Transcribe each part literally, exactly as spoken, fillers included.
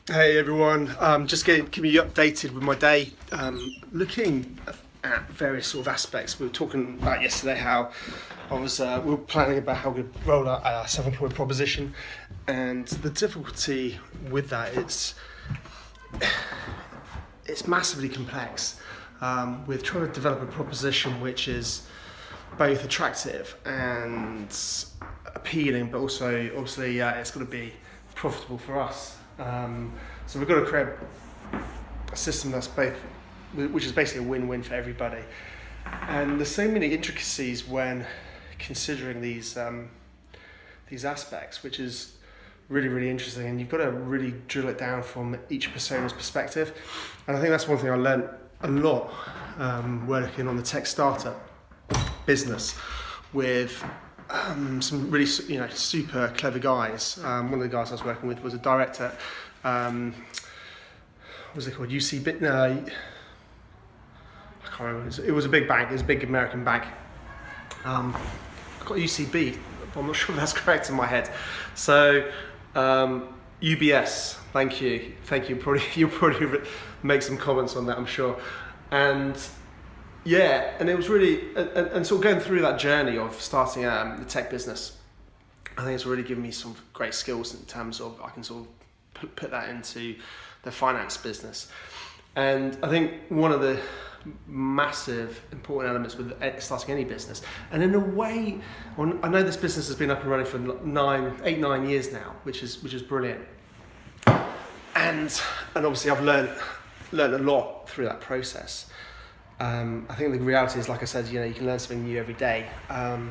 Hey everyone, um, just getting keeping you updated with my day. Um, looking at various sort of aspects. We were talking about yesterday how I was uh, we were planning about how we roll out our seven-point proposition, and the difficulty with that is it's massively complex. Um, we're trying to develop a proposition which is both attractive and appealing, but also obviously uh, it's got to be profitable for us. Um, so we've got to create a system that's both, which is basically a win-win for everybody. And there's so many intricacies when considering these um, these aspects, which is really, really interesting. And you've got to really drill it down from each persona's perspective. And I think that's one thing I learned a lot um, working on the tech startup business with Um, some really, you know, super clever guys. Um, one of the guys I was working with was a director. Um, what was it called? U C B. No, I can't remember. It was, it was a big bank. It was a big American bank. Um, I got U C B, but I'm not sure if that's correct in my head. So um, U B S. Thank you. Thank you. Probably you'll probably make some comments on that, I'm sure. And yeah, and it was really, and, and sort of going through that journey of starting um, the tech business, I think it's really given me some great skills in terms of I can sort of put, put that into the finance business. And I think one of the massive important elements with starting any business, and in a way, well, I know this business has been up and running for nine, eight, nine years now, which is which is brilliant. And and obviously I've learned learned a lot through that process. Um, I think the reality is, like I said, you know, you can learn something new every day. Um,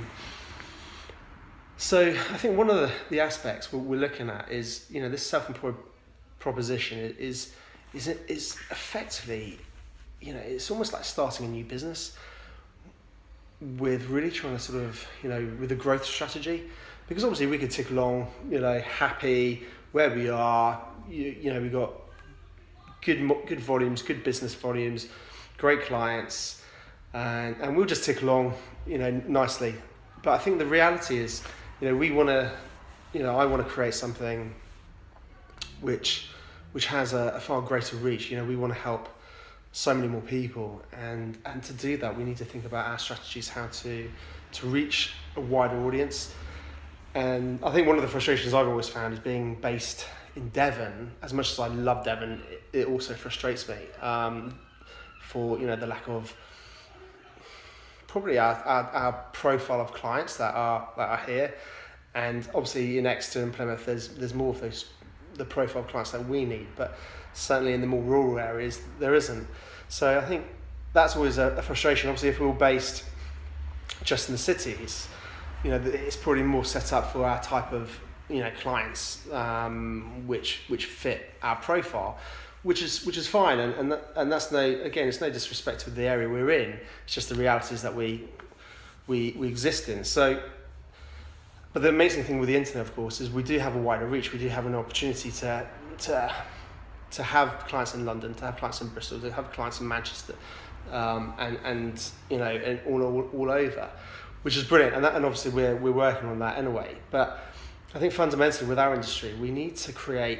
so I think one of the, the aspects we're looking at is, you know, this self-employed proposition is is is effectively, you know, it's almost like starting a new business with really trying to sort of, you know, with a growth strategy, because obviously we could tick along, you know, happy where we are. You, you know, we've got good good volumes, good business volumes, great clients, and, and we'll just tick along, you know, nicely. But I think the reality is, you know, we want to, you know, I want to create something which which has a, a far greater reach. You know, we want to help so many more people, and and to do that, we need to think about our strategies, how to to reach a wider audience. And I think one of the frustrations I've always found is being based in Devon. As much as I love Devon, it, it also frustrates me. Um, for, you know, the lack of probably our, our, our profile of clients that are that are here, and obviously in Exeter and Plymouth there's there's more of those the profile of clients that we need, but certainly in the more rural areas there isn't. So I think that's always a, a frustration. Obviously if we were based just in the cities, you know, it's probably more set up for our type of, you know, clients um, which which fit our profile. Which is which is fine, and and, that, and that's no again it's no disrespect to the area we're in. It's just the realities that we we we exist in. So, but the amazing thing with the internet, of course, is we do have a wider reach. We do have an opportunity to to to have clients in London, to have clients in Bristol, to have clients in Manchester, um, and and you know, and all, all all over, which is brilliant. And that, and obviously we're we're working on that anyway. But I think fundamentally with our industry, we need to create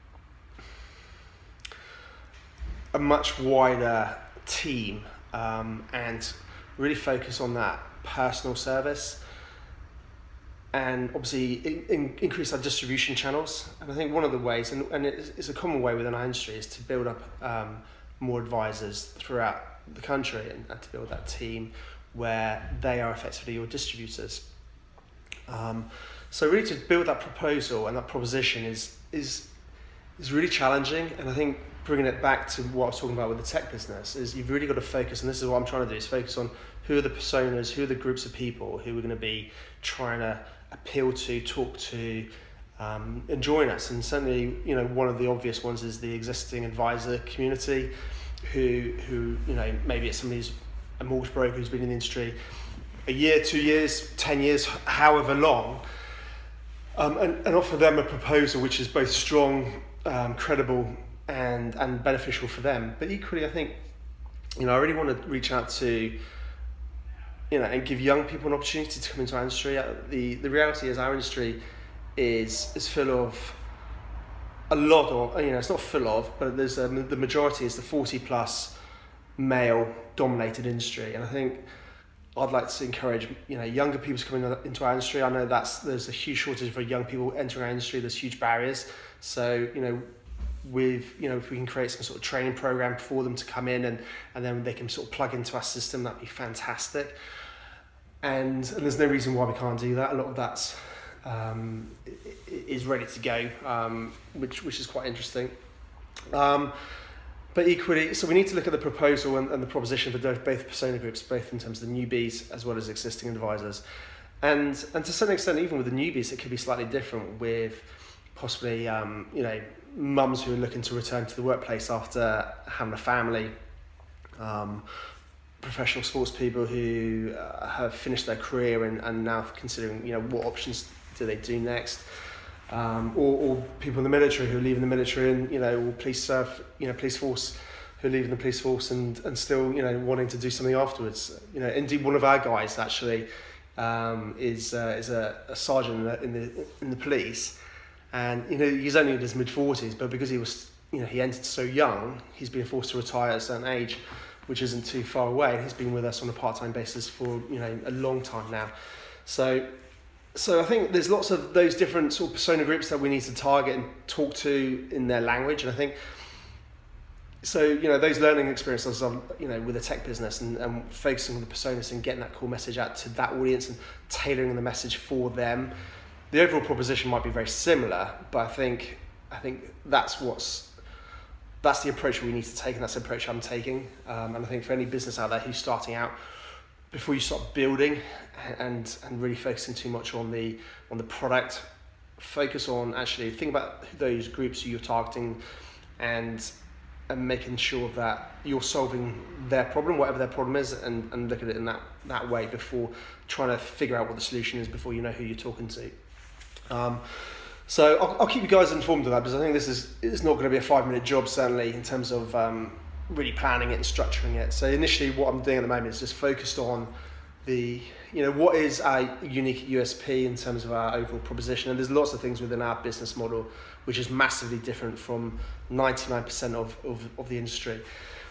a much wider team um, and really focus on that personal service, and obviously in, in, increase our distribution channels. And I think one of the ways, and, and it's, it's a common way within our industry, is to build up um, more advisors throughout the country, and, and to build that team where they are effectively your distributors. Um, so really to build that proposal and that proposition is is is really challenging. And I think bringing it back to what I was talking about with the tech business is you've really got to focus, and this is what I'm trying to do, is focus on who are the personas, who are the groups of people who are going to be trying to appeal to, talk to, um, and join us. And certainly, you know, one of the obvious ones is the existing advisor community, who who you know, maybe it's somebody who's a mortgage broker who's been in the industry a year, two years, ten years, however long, um, and, and offer them a proposal which is both strong, um, credible, and and beneficial for them. But equally, I think, you know, I really want to reach out to, you know, and give young people an opportunity to come into our industry. The the reality is our industry is is full of a lot of, you know, it's not full of, but there's um, the majority is the forty plus male dominated industry. And I think I'd like to encourage, you know, younger people to come in, into our industry. I know that's, there's a huge shortage for young people entering our industry. There's huge barriers. So, you know, with, you know, if we can create some sort of training program for them to come in and, and then they can sort of plug into our system, that'd be fantastic. And, and there's no reason why we can't do that. A lot of that's um, is ready to go, um, which which is quite interesting. Um, but equally, so we need to look at the proposal and, and the proposition for both persona groups, both in terms of the newbies as well as existing advisors. And and to some extent, even with the newbies, it could be slightly different with possibly, um, you know, mums who are looking to return to the workplace after having a family, um, professional sports people who uh, have finished their career and, and now considering, you know, what options do they do next, um, or, or people in the military who are leaving the military and, you know, or police serve, you know, police force who are leaving the police force and, and still, you know, wanting to do something afterwards. You know, indeed, one of our guys actually um, is uh, is a, a sergeant in the, in the in the police. And, you know, he's only in his mid forties, but because he was, you know, he entered so young, he's been forced to retire at a certain age, which isn't too far away. And he's been with us on a part-time basis for, you know, a long time now. So, so I think there's lots of those different sort of persona groups that we need to target and talk to in their language. And I think, so, you know, those learning experiences, of, you know, with a tech business and, and focusing on the personas and getting that core message out to that audience and tailoring the message for them. The overall proposition might be very similar, but I think I think that's what's that's the approach we need to take, and that's the approach I'm taking. Um, and I think for any business out there who's starting out, before you start building and and really focusing too much on the on the product, focus on actually think about those groups who you're targeting, and and making sure that you're solving their problem, whatever their problem is, and, and look at it in that that way before trying to figure out what the solution is before you know who you're talking to. Um, so I'll, I'll keep you guys informed of that, because I think this is it's not going to be a five minute job, certainly, in terms of um, really planning it and structuring it. So initially what I'm doing at the moment is just focused on the, you know, what is our unique U S P in terms of our overall proposition. And there's lots of things within our business model which is massively different from ninety-nine percent of, of, of the industry.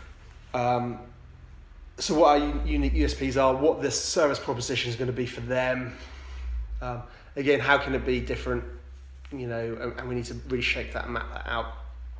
Um, so what our unique U S Ps are, what the service proposition is going to be for them. Um, Again, how can it be different, you know, and, and we need to really shape that and map that out.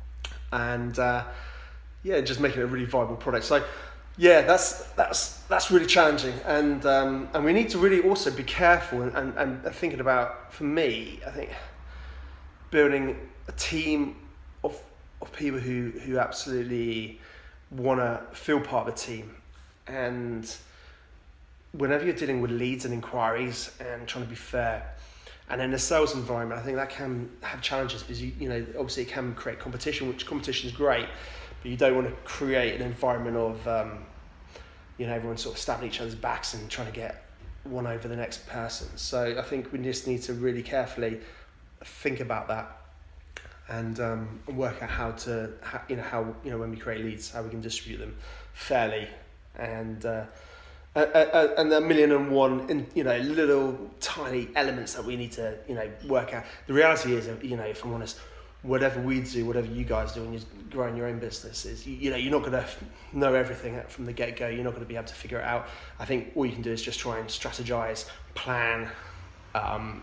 And uh, yeah, just making it a really viable product. So yeah, that's that's that's really challenging. And um, and we need to really also be careful and, and, and thinking about, for me, I think, building a team of of people who, who absolutely want to feel part of a team. And whenever you're dealing with leads and inquiries and trying to be fair, and in a sales environment, I think that can have challenges, because you, you know, obviously it can create competition, which competition is great, but you don't want to create an environment of, um, you know, everyone sort of stabbing each other's backs and trying to get one over the next person. So I think we just need to really carefully think about that and um, work out how to, how, you know, how, you know, when we create leads, how we can distribute them fairly and. Uh, Uh, uh, and a million and one, in, you know, little tiny elements that we need to, you know, work out. The reality is, you know, if I'm honest, whatever we do, whatever you guys do when you're growing your own business, is, you, you know, you're not going to know everything from the get-go. You're not going to be able to figure it out. I think all you can do is just try and strategize, plan, um,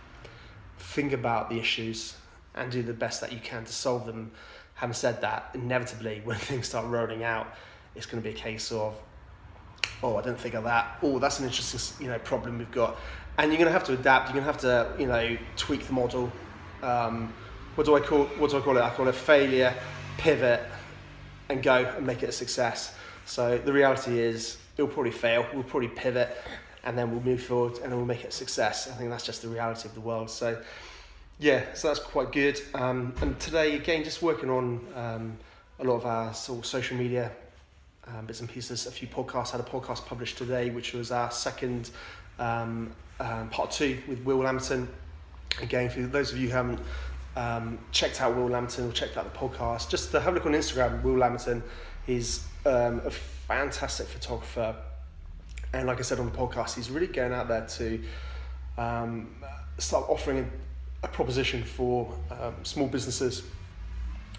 think about the issues, and do the best that you can to solve them. Having said that, inevitably, when things start rolling out, it's going to be a case of, oh, I didn't think of that. Oh, that's an interesting, you know, problem we've got. And you're going to have to adapt. You're going to have to, you know, tweak the model. Um, what do I call? What do I call it? I call it failure, pivot, and go and make it a success. So the reality is, it'll probably fail. We'll probably pivot, and then we'll move forward, and then we'll make it a success. I think that's just the reality of the world. So, yeah, so that's quite good. Um, and today, again, just working on um, a lot of our sort of social media. Um, bits and pieces, a few podcasts. Had a podcast published today, which was our second um, um, part two with Will Lamberton. Again, for those of you who haven't um, checked out Will Lamberton or checked out the podcast, just to have a look on Instagram. Will Lamberton, he's um, a fantastic photographer, and like I said on the podcast, he's really going out there to um, start offering a, a proposition for um, small businesses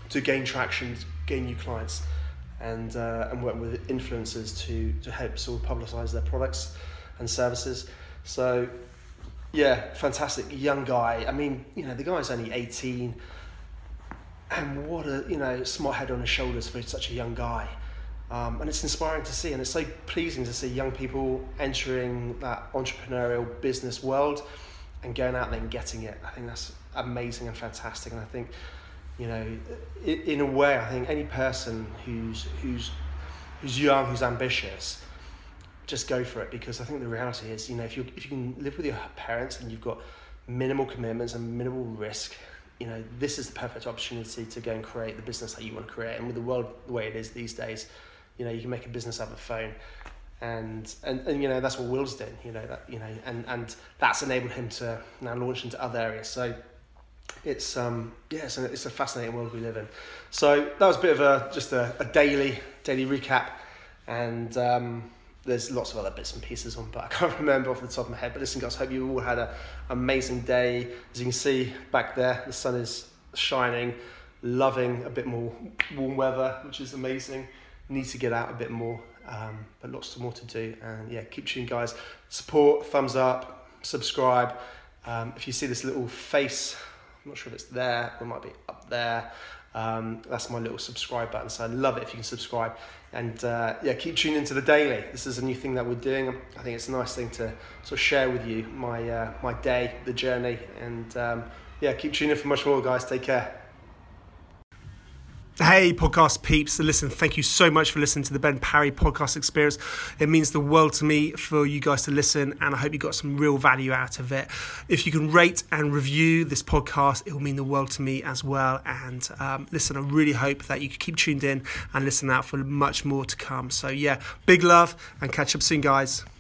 to gain traction, gain new clients, and uh, and work with influencers to to help sort of publicize their products and services. So yeah, fantastic young guy. I mean, you know, the guy's only eighteen, and what a, you know, smart head on his shoulders for such a young guy. Um, and it's inspiring to see, and it's so pleasing to see young people entering that entrepreneurial business world and going out there and getting it. I think that's amazing and fantastic. And I think, you know, in a way, I think any person who's who's who's young, who's ambitious, just go for it, because I think the reality is, you know, if you if you can live with your parents and you've got minimal commitments and minimal risk, you know, this is the perfect opportunity to go and create the business that you want to create. And with the world the way it is these days, you know, you can make a business out of a phone, and and, and you know, that's what Will's doing. You know that you know, and, and that's enabled him to now launch into other areas. So it's um yeah, it's a, it's a fascinating world we live in. So that was a bit of a just a, a daily daily recap, and um, there's lots of other bits and pieces on, but I can't remember off the top of my head. But listen, guys, hope you all had an amazing day. As you can see back there, the sun is shining, loving a bit more warm weather, which is amazing. Need to get out a bit more, um, but lots more to do. And yeah, keep tuning, guys. Support, thumbs up, subscribe. Um, if you see this little face, I'm not sure if it's there, it might be up there. Um, that's my little subscribe button. So I'd love it if you can subscribe. And uh, yeah, keep tuning into the daily. This is a new thing that we're doing. I think it's a nice thing to sort of share with you my uh, my day, the journey, and um, yeah, keep tuning in for much more, guys. Take care. Hey, podcast peeps. Listen, thank you so much for listening to the Ben Parry podcast experience. It means the world to me for you guys to listen, and I hope you got some real value out of it. If you can rate and review this podcast, it will mean the world to me as well. And um, listen, I really hope that you can keep tuned in and listen out for much more to come. So yeah, big love, and catch up soon, guys.